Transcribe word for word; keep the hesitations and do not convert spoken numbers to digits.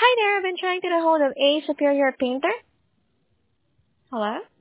Hi there, I've been trying to get a hold of a superior painter. Hello?